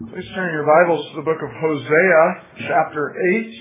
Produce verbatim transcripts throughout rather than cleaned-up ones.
Please turn your Bibles to the book of Hosea, chapter eight.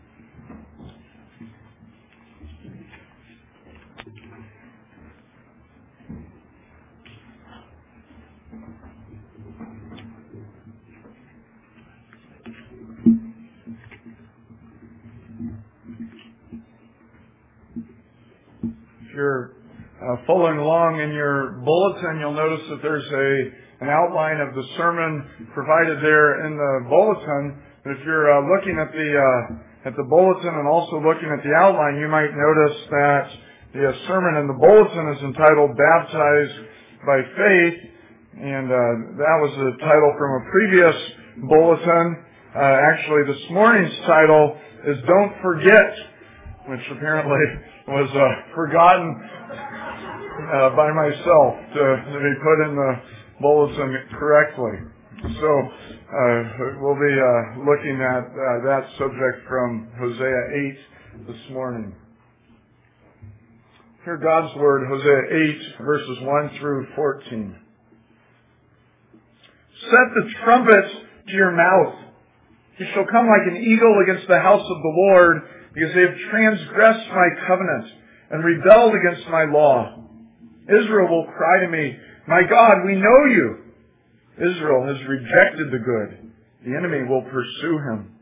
If you're uh, following along in your bulletin, you'll notice that there's a an outline of the sermon provided there in the bulletin. If you're uh, looking at the uh, at the bulletin and also looking at the outline, you might notice that the uh, sermon in the bulletin is entitled "Baptized by Faith," and uh, that was a title from a previous bulletin. Uh, actually, this morning's title is "Don't Forget," which apparently was uh, forgotten uh, by myself to, to be put in the bulletin correctly. So uh, we'll be uh, looking at uh, that subject from Hosea eight this morning. Hear God's word, Hosea eight, verses one through fourteen. Set the trumpet to your mouth. He shall come like an eagle against the house of the Lord, because they have transgressed my covenant and rebelled against my law. Israel will cry to me, "My God, we know you." Israel has rejected the good. The enemy will pursue him.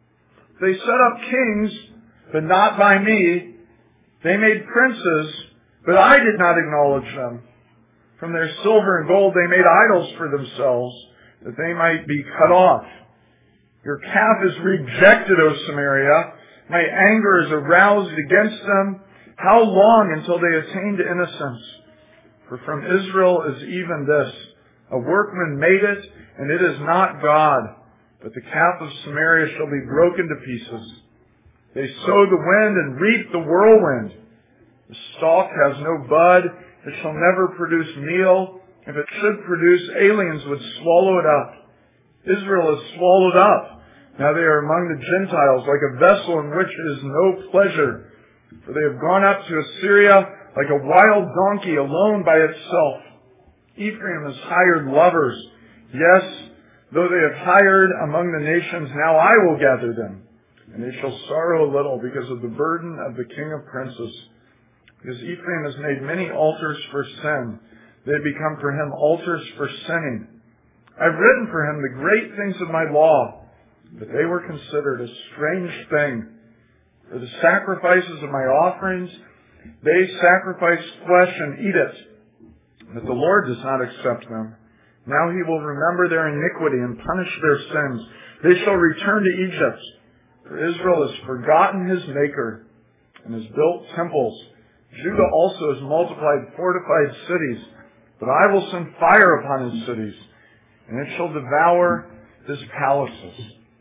They set up kings, but not by me. They made princes, but I did not acknowledge them. From their silver and gold they made idols for themselves, that they might be cut off. Your calf is rejected, O Samaria. My anger is aroused against them. How long until they attain to innocence? For from Israel is even this, a workman made it, and it is not God. But the calf of Samaria shall be broken to pieces. They sow the wind and reap the whirlwind. The stalk has no bud, it shall never produce meal. If it should produce, aliens would swallow it up. Israel is swallowed up. Now they are among the Gentiles, like a vessel in which is no pleasure. For they have gone up to Assyria, like a wild donkey alone by itself. Ephraim has hired lovers. Yes, though they have hired among the nations, now I will gather them. And they shall sorrow a little because of the burden of the king of princes. Because Ephraim has made many altars for sin. They have become for him altars for sinning. I've written for him the great things of my law, but they were considered a strange thing. For the sacrifices of my offerings, they sacrifice flesh and eat it, but the Lord does not accept them. Now he will remember their iniquity and punish their sins. They shall return to Egypt, for Israel has forgotten his Maker and has built temples. Judah also has multiplied fortified cities, but I will send fire upon his cities, and it shall devour his palaces.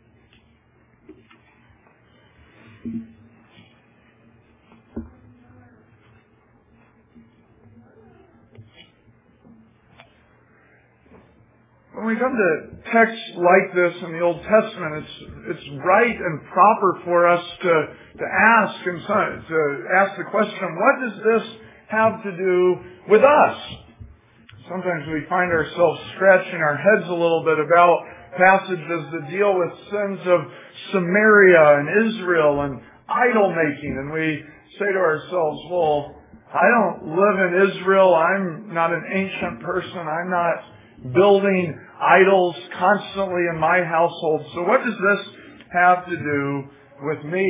When we come to texts like this in the Old Testament, it's it's right and proper for us to to ask and to ask the question, what does this have to do with us? Sometimes we find ourselves scratching our heads a little bit about passages that deal with sins of Samaria and Israel and idol making, and we say to ourselves, well, I don't live in Israel. I'm not an ancient person. I'm not building idols constantly in my household. So what does this have to do with me?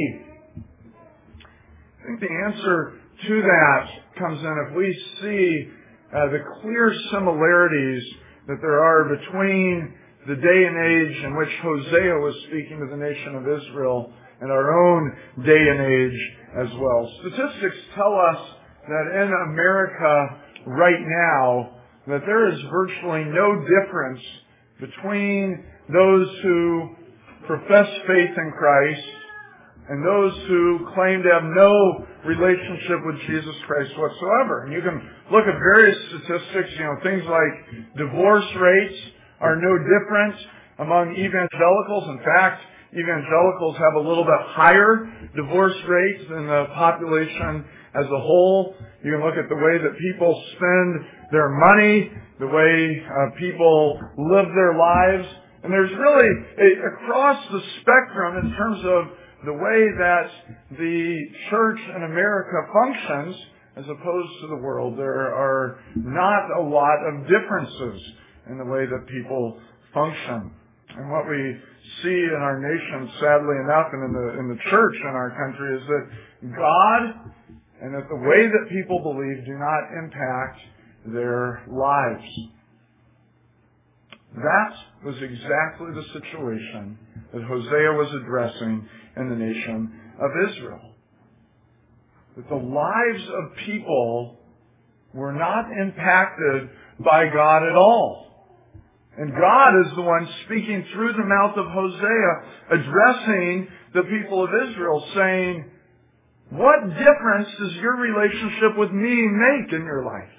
I think the answer to that comes in if we see uh, the clear similarities that there are between the day and age in which Hosea was speaking to the nation of Israel and our own day and age as well. Statistics tell us that in America right now, that there is virtually no difference between those who profess faith in Christ and those who claim to have no relationship with Jesus Christ whatsoever. And you can look at various statistics, you know, things like divorce rates are no different among evangelicals. In fact, evangelicals have a little bit higher divorce rates than the population as a whole. You can look at the way that people spend their money, the way uh, people live their lives, and And there's really, a, across the spectrum in terms of the way that the church in America functions, as opposed to the world, there are not a lot of differences in the way that people function. And what we see in our nation, sadly enough, and in the in the church in our country, is that God and that the way that people believe do not impact their lives. That was exactly the situation that Hosea was addressing in the nation of Israel. That the lives of people were not impacted by God at all. And God is the one speaking through the mouth of Hosea, addressing the people of Israel, saying, what difference does your relationship with me make in your life?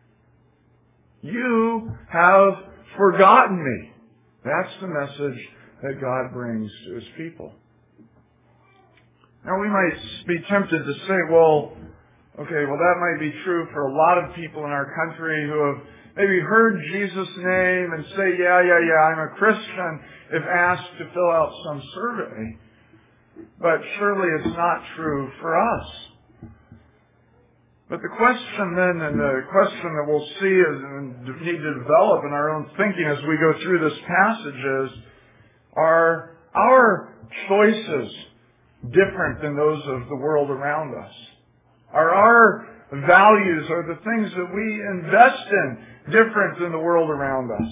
You have forgotten me. That's the message that God brings to His people. Now we might be tempted to say, well, okay, well that might be true for a lot of people in our country who have maybe heard Jesus' name and say, yeah, yeah, yeah, I'm a Christian, if asked to fill out some survey. But surely it's not true for us. But the question then, and the question that we'll see and need to develop in our own thinking as we go through this passage is, are our choices different than those of the world around us? Are our values, or the things that we invest in, different than the world around us?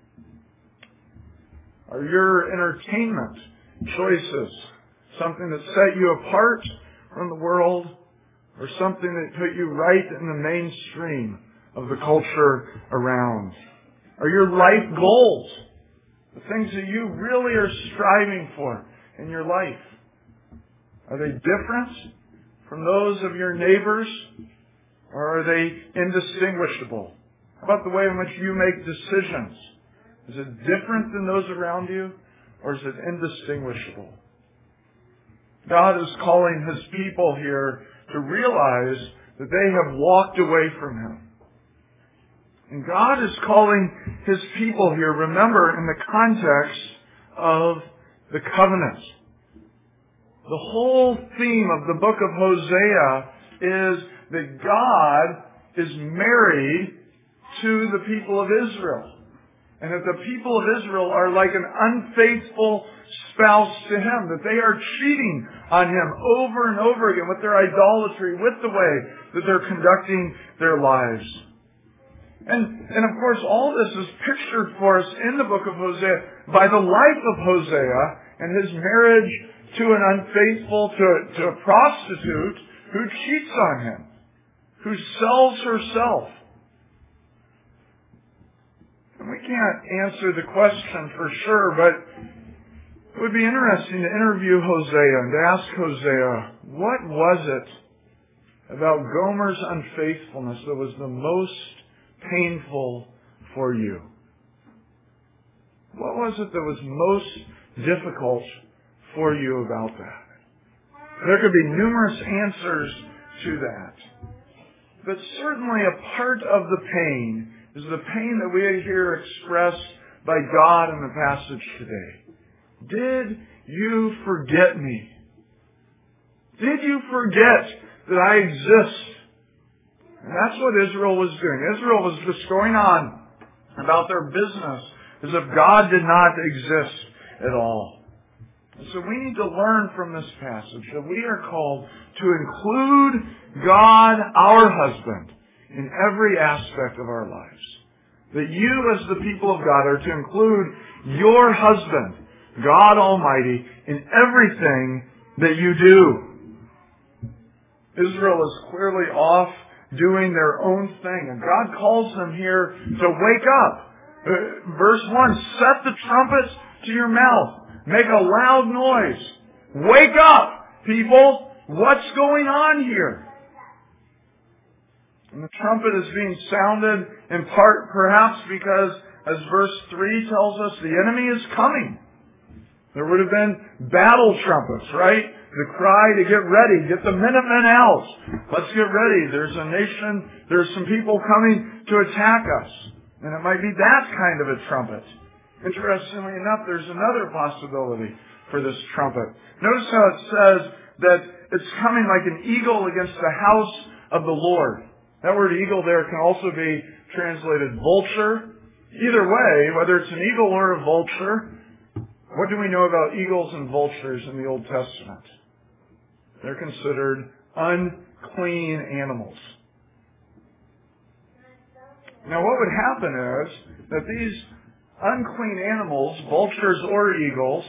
Are your entertainment choices something that set you apart from the world, or something that put you right in the mainstream of the culture around? Are your life goals, the things that you really are striving for in your life, are they different from those of your neighbors, or are they indistinguishable? How about the way in which you make decisions? Is it different than those around you, or is it indistinguishable? God is calling His people here to realize that they have walked away from Him. And God is calling His people here, remember, in the context of the covenant. The whole theme of the book of Hosea is that God is married to the people of Israel. And that the people of Israel are like an unfaithful spouse to Him. That they are cheating on Him over and over again with their idolatry, with the way that they're conducting their lives. And, and of course, all this is pictured for us in the book of Hosea by the life of Hosea and his marriage to an unfaithful, to, to a prostitute who cheats on him, who sells herself. And we can't answer the question for sure, but it would be interesting to interview Hosea and to ask Hosea, what was it about Gomer's unfaithfulness that was the most painful for you? What was it that was most difficult for you about that? There could be numerous answers to that. But certainly a part of the pain is the pain that we hear expressed by God in the passage today. Did you forget me? Did you forget that I exist? And that's what Israel was doing. Israel was just going on about their business as if God did not exist at all. And so we need to learn from this passage that we are called to include God, our husband, in every aspect of our lives. That you, as the people of God, are to include your husband, God Almighty, in everything that you do. Israel is clearly off doing their own thing, and God calls them here to wake up. Uh, verse one, set the trumpet to your mouth. Make a loud noise. Wake up, people! What's going on here? And the trumpet is being sounded in part perhaps because, as verse three tells us, the enemy is coming. There would have been battle trumpets, right? The cry to get ready, get the Minutemen out. Let's get ready. There's a nation, there's some people coming to attack us. And it might be that kind of a trumpet. Interestingly enough, there's another possibility for this trumpet. Notice how it says that it's coming like an eagle against the house of the Lord. That word eagle there can also be translated vulture. Either way, whether it's an eagle or a vulture, what do we know about eagles and vultures in the Old Testament? They're considered unclean animals. Now what would happen is that these unclean animals, vultures or eagles,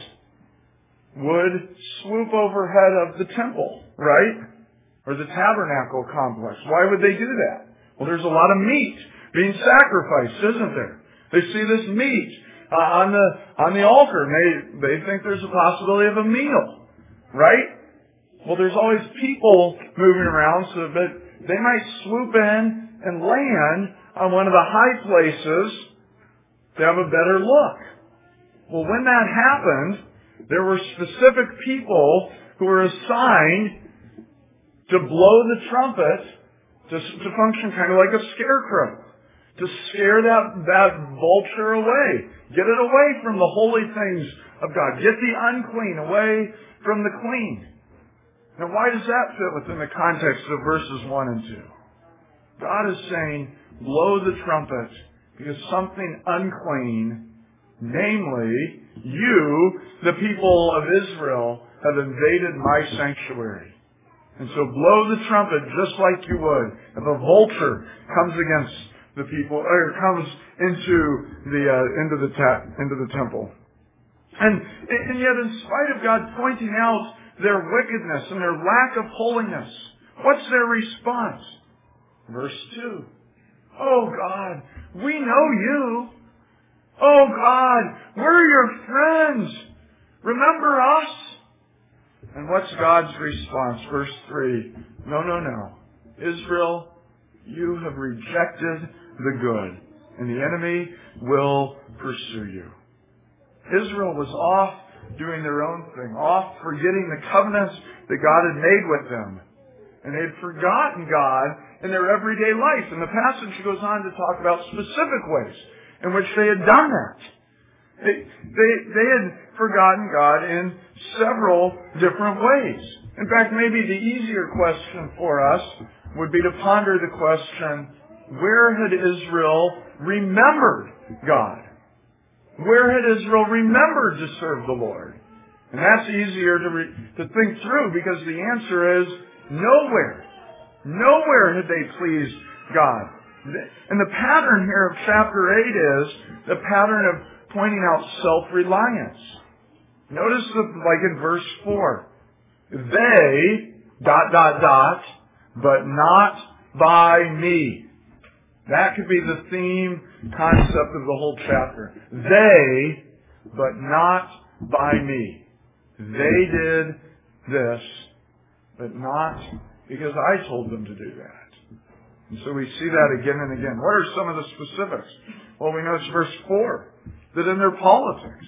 would swoop overhead of the temple, right? Or the tabernacle complex. Why would they do that? Well, there's a lot of meat being sacrificed, isn't there? They see this meat uh, on the on the altar, and they, they think there's a possibility of a meal, right? Well, there's always people moving around, so that they might swoop in and land on one of the high places to have a better look. Well, when that happened, there were specific people who were assigned to blow the trumpet to, to function kind of like a scarecrow, to scare that, that vulture away. Get it away from the holy things of God. Get the unclean away from the clean. Now, why does that fit within the context of verses one and two? God is saying, blow the trumpet, because something unclean, namely, you, the people of Israel, have invaded my sanctuary. And so blow the trumpet just like you would if a vulture comes against the people, or comes into the uh, into the ta- into the temple. And and yet, in spite of God pointing out their wickedness and their lack of holiness, what's their response? Verse two. Oh God, we know you. Oh God, we're your friends. Remember us? And what's God's response? Verse three. No, no, no. Israel, you have rejected the good, and the enemy will pursue you. Israel was off doing their own thing, off forgetting the covenants that God had made with them. And they had forgotten God in their everyday life. And the passage goes on to talk about specific ways in which they had done that. They, they, they had forgotten God in several different ways. In fact, maybe the easier question for us would be to ponder the question, where had Israel remembered God? Where had Israel remembered to serve the Lord? And that's easier to, re- to think through, because the answer is nowhere. Nowhere had they pleased God. And the pattern here of chapter eight is the pattern of pointing out self-reliance. Notice that, like in verse four, they, dot, dot, dot, but not by me. That could be the theme concept of the whole chapter. They, but not by me. They did this, but not because I told them to do that. And so we see that again and again. What are some of the specifics? Well, we notice verse four, that in their politics,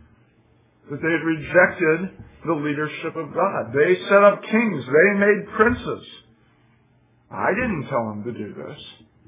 that they had rejected the leadership of God. They set up kings. They made princes. I didn't tell them to do this.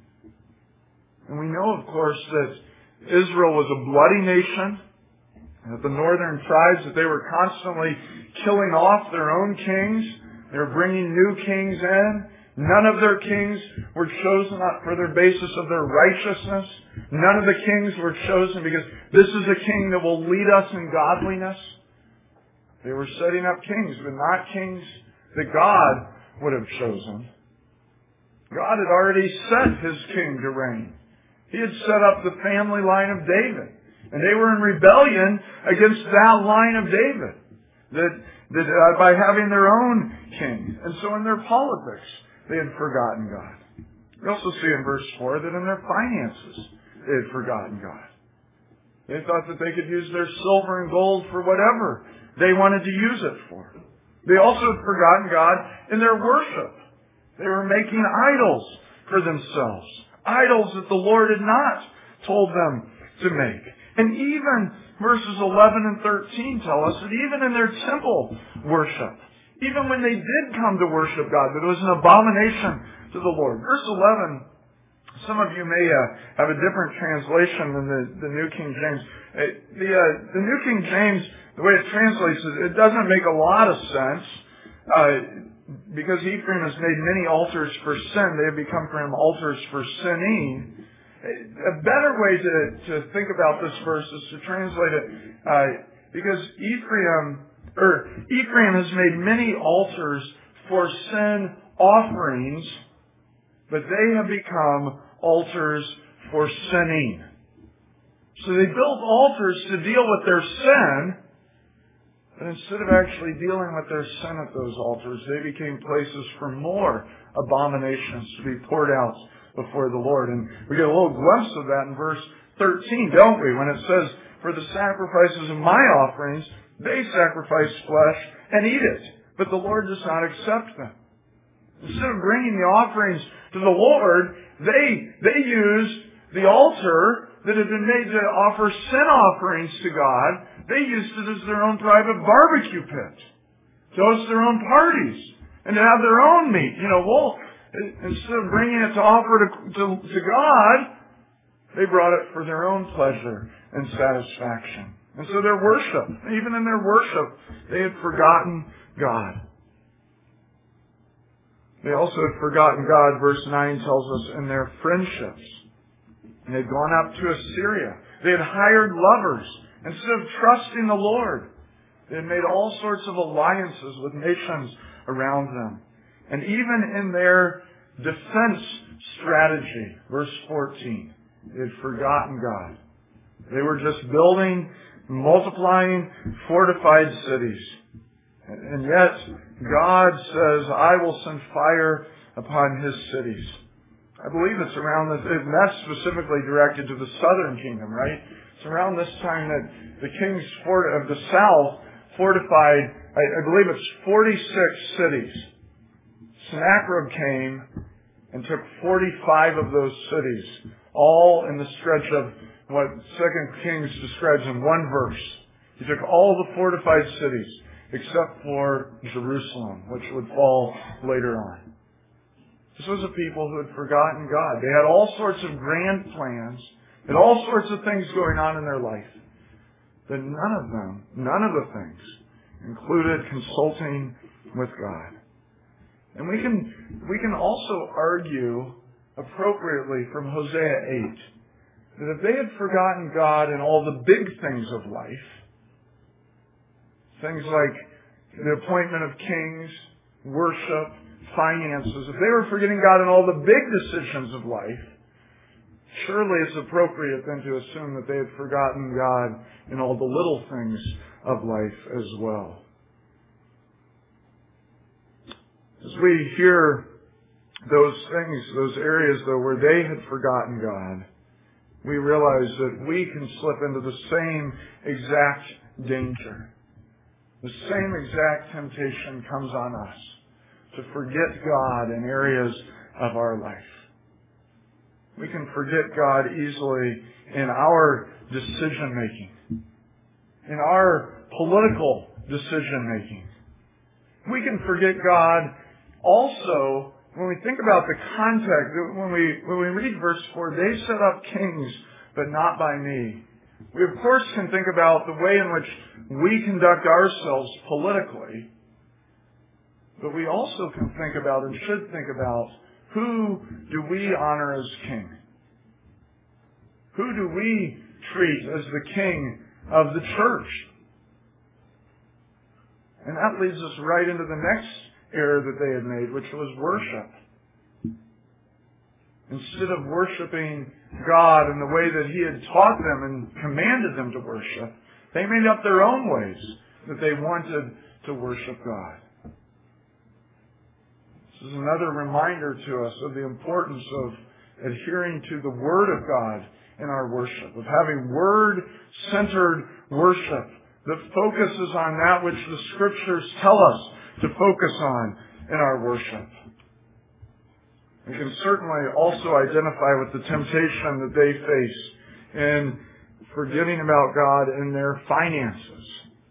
And we know, of course, that Israel was a bloody nation. That the northern tribes, that they were constantly killing off their own kings. They were bringing new kings in. None of their kings were chosen for their basis of their righteousness. None of the kings were chosen because this is a king that will lead us in godliness. They were setting up kings, but not kings that God would have chosen. God had already set His king to reign. He had set up the family line of David. And they were in rebellion against that line of David. That, that uh, by having their own king. And so in their politics, they had forgotten God. We also see in verse four that in their finances, they had forgotten God. They thought that they could use their silver and gold for whatever they wanted to use it for. They also had forgotten God in their worship. They were making idols for themselves. Idols that the Lord had not told them to make. And even verses eleven and thirteen tell us that even in their temple worship, even when they did come to worship God, that it was an abomination to the Lord. Verse eleven Some of you may uh, have a different translation than the, the New King James. Uh, the, uh, the New King James, the way it translates it, it doesn't make a lot of sense. Uh, because Ephraim has made many altars for sin, they have become for him altars for sinning. A better way to, to think about this verse is to translate it, uh, because Ephraim, or Ephraim has made many altars for sin offerings, but they have become altars for sinning. So they built altars to deal with their sin, but instead of actually dealing with their sin at those altars, they became places for more abominations to be poured out before the Lord. And we get a little glimpse of that in verse thirteen, don't we? When it says, "For the sacrifices of my offerings, they sacrifice flesh and eat it, but the Lord does not accept them." Instead of bringing the offerings to the Lord, they, they used the altar that had been made to offer sin offerings to God. They used it as their own private barbecue pit, to host their own parties, and to have their own meat. You know, well, instead of bringing it to offer to, to, to God, they brought it for their own pleasure and satisfaction. And so their worship, even in their worship, they had forgotten God. They also had forgotten God, verse nine tells us, in their friendships. And they'd gone up to Assyria. They had hired lovers instead of trusting the Lord. They had made all sorts of alliances with nations around them. And even in their defense strategy, verse fourteen, they had forgotten God. They were just building, multiplying fortified cities. And yet, God says, "I will send fire upon his cities." I believe it's around this, and that's specifically directed to the southern kingdom, right? It's around this time that the kings of the south fortified, I, I believe it's forty-six cities. Sennacherib came and took forty-five of those cities, all in the stretch of what Second Kings describes in one verse. He took all the fortified cities, except for Jerusalem, which would fall later on. This was a people who had forgotten God. They had all sorts of grand plans, and all sorts of things going on in their life. But none of them, none of the things, included consulting with God. And we can, we can also argue appropriately from Hosea eight that if they had forgotten God in all the big things of life, things like the appointment of kings, worship, finances, if they were forgetting God in all the big decisions of life, surely it's appropriate then to assume that they had forgotten God in all the little things of life as well. As we hear those things, those areas though where they had forgotten God, we realize that we can slip into the same exact danger. The same exact temptation comes on us to forget God in areas of our life. We can forget God easily in our decision making, in our political decision making. We can forget God also when we think about the context. When we when we read verse four, they set up kings, but not by me. We of course can think about the way in which we conduct ourselves politically, but we also can think about and should think about, who do we honor as king? Who do we treat as the king of the church? And that leads us right into the next error that they had made, which was worship. Instead of worshiping God in the way that He had taught them and commanded them to worship, they made up their own ways that they wanted to worship God. This is another reminder to us of the importance of adhering to the Word of God in our worship, of having Word-centered worship that focuses on that which the Scriptures tell us to focus on in our worship. We can certainly also identify with the temptation that they face in forgetting about God in their finances.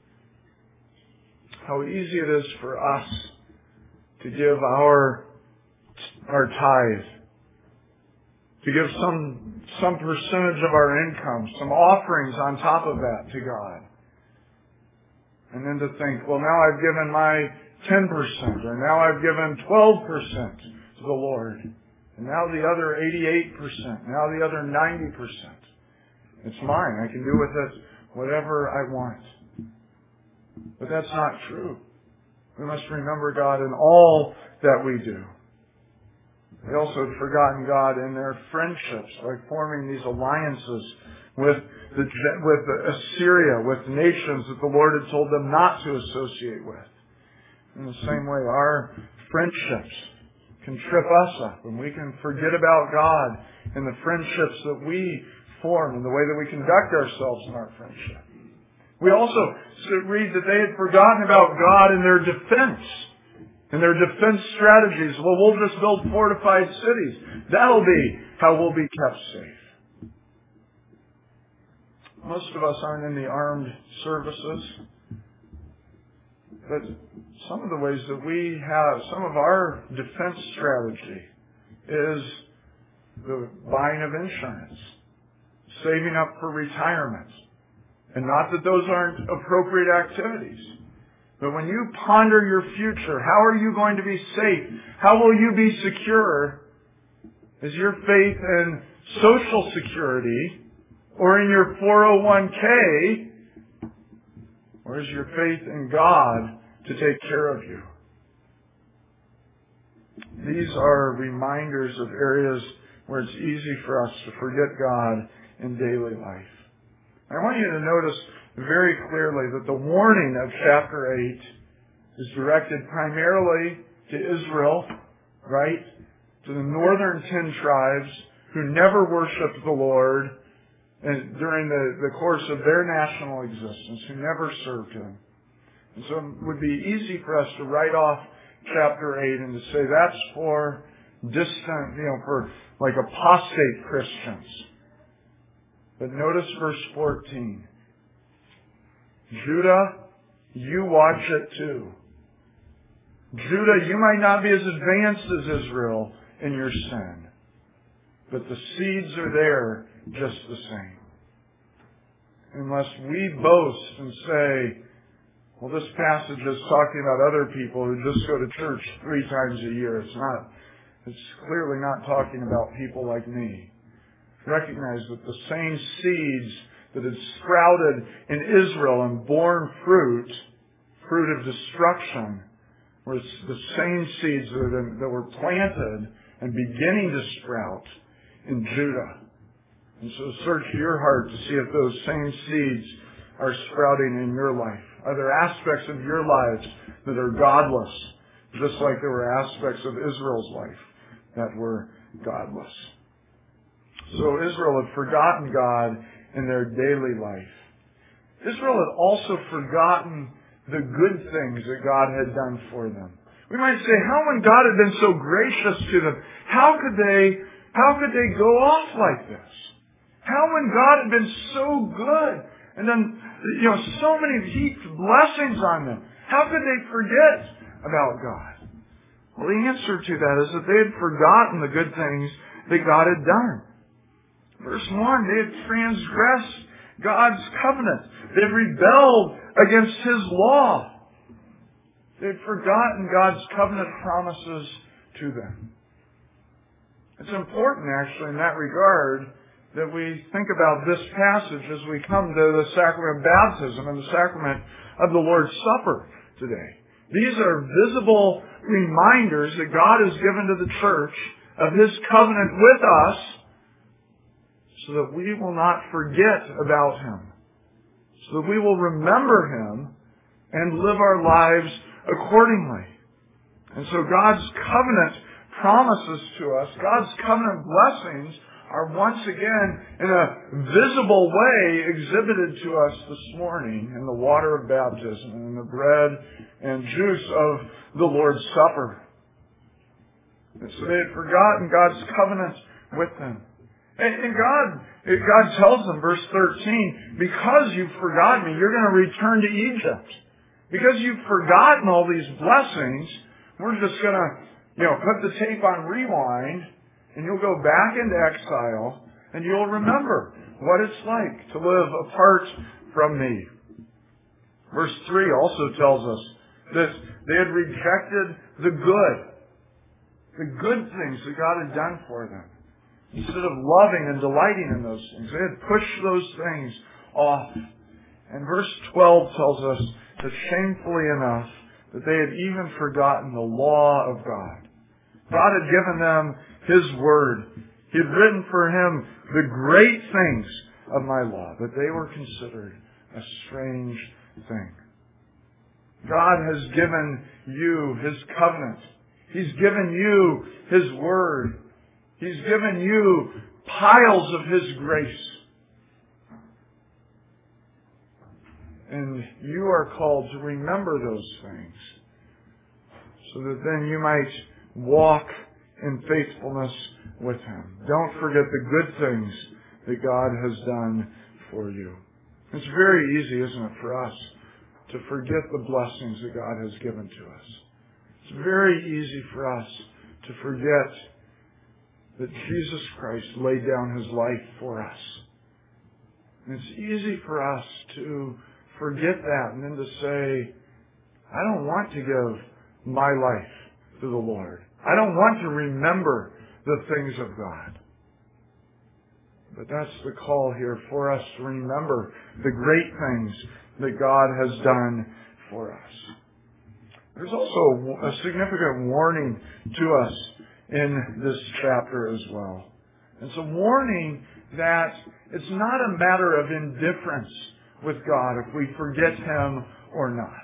How easy it is for us to give our, our tithe to give some, some percentage of our income, some offerings on top of that to God. And then to think, well, now I've given my ten percent, or now I've given twelve percent to the Lord. And now the other eighty-eight percent, now the other ninety percent. It's mine. I can do with it whatever I want. But that's not true. We must remember God in all that we do. They also had forgotten God in their friendships by forming these alliances with the, with Assyria, with nations that the Lord had told them not to associate with. In the same way, our friendships can trip us up, and we can forget about God in the friendships that we form and the way that we conduct ourselves in our friendship. We also read that they had forgotten about God in their defense, in their defense strategies. Well, we'll just build fortified cities. That'll be how we'll be kept safe. Most of us aren't in the armed services, but some of the ways that we have, some of our defense strategy is the buying of insurance, saving up for retirement. And not that those aren't appropriate activities. But when you ponder your future, how are you going to be safe? How will you be secure? Is your faith in social security or in your four oh one k? Or is your faith in God to take care of you? These are reminders of areas where it's easy for us to forget God in daily life. I want you to notice very clearly that the warning of chapter eight is directed primarily to Israel, right? To the northern ten tribes who never worshiped the Lord and during the, the course of their national existence, who never served Him. And so it would be easy for us to write off chapter eight and to say that's for distant, you know, for like apostate Christians. But notice verse fourteen. Judah, you watch it too. Judah, you might not be as advanced as Israel in your sin, but the seeds are there just the same. Unless we boast and say, well, this passage is talking about other people who just go to church three times a year. It's not, it's clearly not talking about people like me. Recognize that the same seeds that had sprouted in Israel and borne fruit, fruit of destruction, were the same seeds that were planted and beginning to sprout in Judah. And so search your heart to see if those same seeds are sprouting in your life. Are there aspects of your lives that are godless, just like there were aspects of Israel's life that were godless? So Israel had forgotten God in their daily life. Israel had also forgotten the good things that God had done for them. We might say, how when God had been so gracious to them, how could they, how could they go off like this? How when God had been so good and then, you know, so many heaped blessings on them, how could they forget about God? Well, the answer to that is that they had forgotten the good things that God had done. Verse one, they had transgressed God's covenant. They had rebelled against His law. They had forgotten God's covenant promises to them. It's important, actually, in that regard, that we think about this passage as we come to the sacrament of baptism and the sacrament of the Lord's Supper today. These are visible reminders that God has given to the church of His covenant with us, so that we will not forget about Him, so that we will remember Him and live our lives accordingly. And so God's covenant promises to us, God's covenant blessings are once again in a visible way exhibited to us this morning in the water of baptism and in the bread and juice of the Lord's Supper. And so they had forgotten God's covenant with them. And God, God tells them, verse thirteen, because you've forgotten me, you're going to return to Egypt. Because you've forgotten all these blessings, we're just going to, you know, put the tape on rewind, and you'll go back into exile, and you'll remember what it's like to live apart from me. Verse three also tells us that they had rejected the good, the good things that God had done for them. Instead of loving and delighting in those things, they had pushed those things off. And verse twelve tells us that shamefully enough, that they had even forgotten the law of God. God had given them His Word. He had written for him the great things of my law, but they were considered a strange thing. God has given you His covenant. He's given you His Word. He's given you piles of His grace. And you are called to remember those things so that then you might walk in faithfulness with Him. Don't forget the good things that God has done for you. It's very easy, isn't it, for us to forget the blessings that God has given to us. It's very easy for us to forget that Jesus Christ laid down His life for us. And it's easy for us to forget that and then to say, I don't want to give my life to the Lord. I don't want to remember the things of God. But that's the call here for us to remember the great things that God has done for us. There's also a significant warning to us in this chapter as well. It's a warning that it's not a matter of indifference with God if we forget Him or not.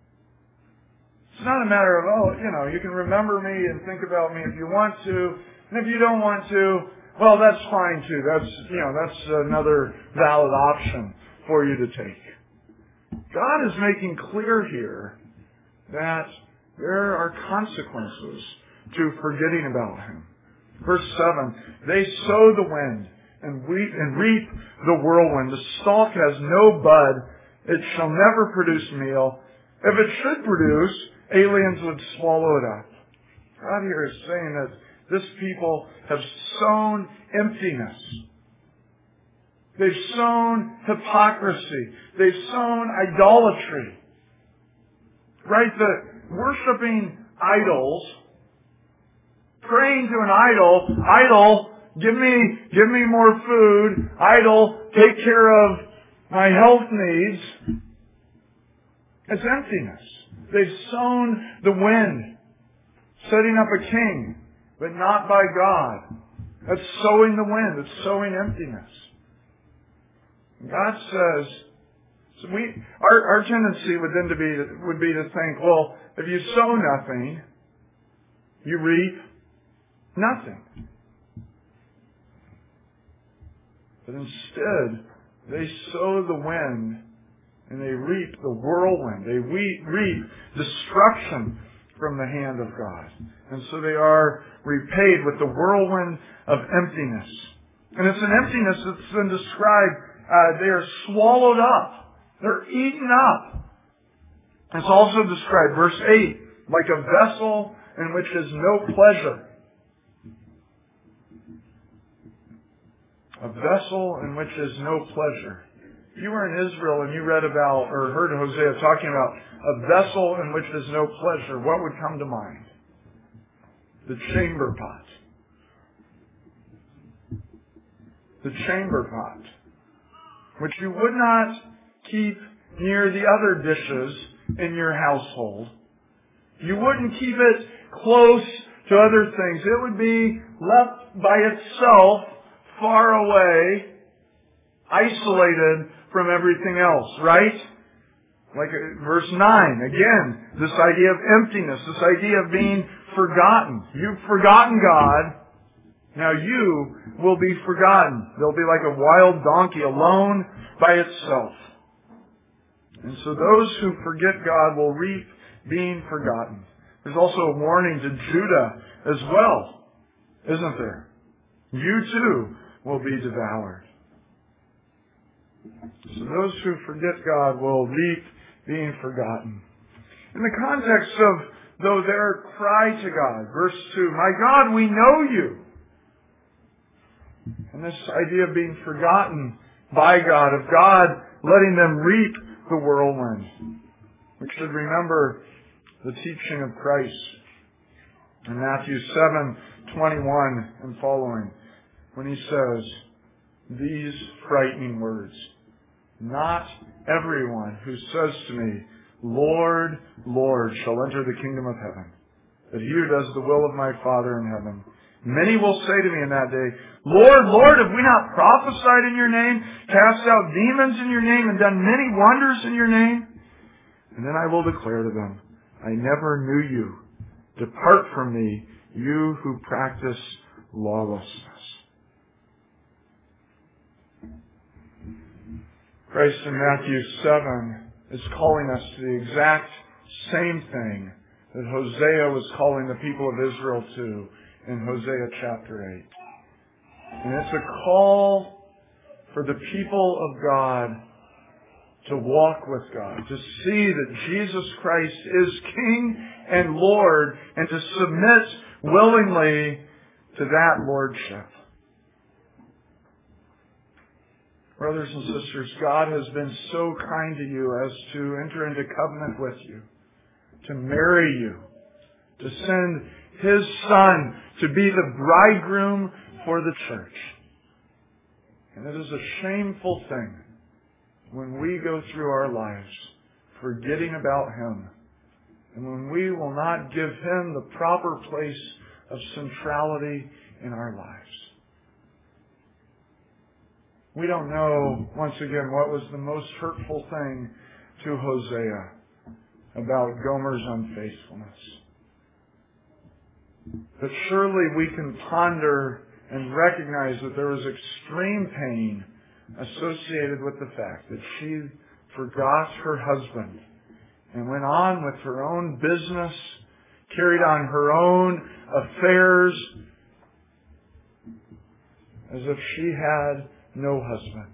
It's not a matter of, oh, you know, you can remember me and think about me if you want to, and if you don't want to, well, that's fine too. That's, you know, that's another valid option for you to take. God is making clear here that there are consequences to forgetting about Him. Verse seven, they sow the wind and weep and reap the whirlwind. The stalk has no bud. It shall never produce meal. If it should produce, aliens would swallow it up. God here is saying that this people have sown emptiness. They've sown hypocrisy. They've sown idolatry. Right? The worshiping idols, praying to an idol, idol, give me, give me more food, idol, take care of my health needs. It's emptiness. They've sown the wind, setting up a king, but not by God. That's sowing the wind. It's sowing emptiness. God says, so we, our, our tendency would then to be, would be to think, well, if you sow nothing, you reap nothing. But instead, they sow the wind and they reap the whirlwind. They reap destruction from the hand of God. And so they are repaid with the whirlwind of emptiness. And it's an emptiness that's been described, uh, they are swallowed up. They're eaten up. It's also described, verse eight, like a vessel in which is no pleasure. A vessel in which is no pleasure. If you were in Israel and you read about or heard Hosea talking about a vessel in which is no pleasure, what would come to mind? The chamber pot. The chamber pot. Which you would not keep near the other dishes in your household. You wouldn't keep it close to other things. It would be left by itself, far away, isolated from everything else, right? Like verse nine, again, this idea of emptiness, this idea of being forgotten. You've forgotten God. Now you will be forgotten. They'll be like a wild donkey alone by itself. And so those who forget God will reap being forgotten. There's also a warning to Judah as well, isn't there? You too will be devoured. So those who forget God will reap being forgotten. In the context of, though, their cry to God, verse two, my God, we know you. And this idea of being forgotten by God, of God letting them reap the whirlwind. We should remember the teaching of Christ in Matthew seven twenty-one and following, when He says these frightening words, "Not everyone who says to me, 'Lord, Lord,' shall enter the kingdom of heaven, but he who does the will of my Father in heaven. Many will say to me in that day, 'Lord, Lord, have we not prophesied in your name, cast out demons in your name, and done many wonders in your name?' And then I will declare to them, 'I never knew you. Depart from me, you who practice lawlessness.'" Christ in Matthew seven is calling us to the exact same thing that Hosea was calling the people of Israel to in Hosea chapter eight. And it's a call for the people of God to walk with God, to see that Jesus Christ is King and Lord, and to submit willingly to that Lordship. Brothers and sisters, God has been so kind to you as to enter into covenant with you, to marry you, to send His Son to be the bridegroom for the church. And it is a shameful thing when we go through our lives forgetting about Him, and when we will not give Him the proper place of centrality in our lives. We don't know, once again, what was the most hurtful thing to Hosea about Gomer's unfaithfulness. But surely we can ponder and recognize that there was extreme pain associated with the fact that she forgot her husband and went on with her own business, carried on her own affairs as if she had no husband.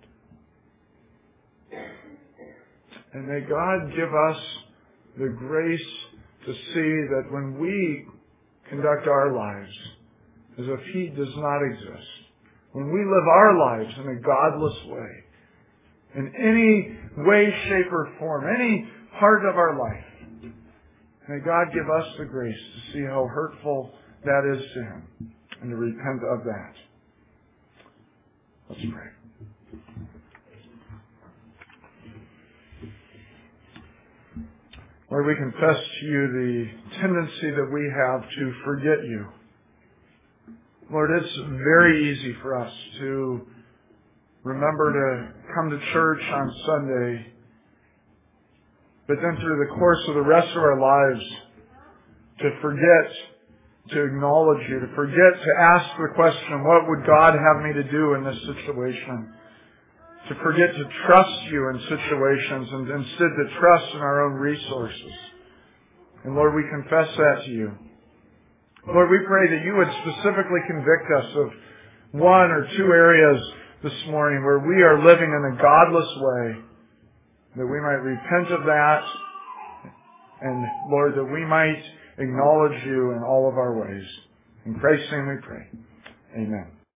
And may God give us the grace to see that when we conduct our lives as if He does not exist, when we live our lives in a godless way, in any way, shape, or form, any part of our life, may God give us the grace to see how hurtful that is to Him and to repent of that. Let's pray. Lord, we confess to you the tendency that we have to forget you. Lord, it's very easy for us to remember to come to church on Sunday, but then through the course of the rest of our lives to forget to acknowledge you, to forget to ask the question, what would God have me to do in this situation? To forget to trust you in situations and instead to trust in our own resources. And Lord, we confess that to you. Lord, we pray that you would specifically convict us of one or two areas this morning where we are living in a godless way, that we might repent of that, and Lord, that we might acknowledge you in all of our ways. In Christ's name we pray. Amen.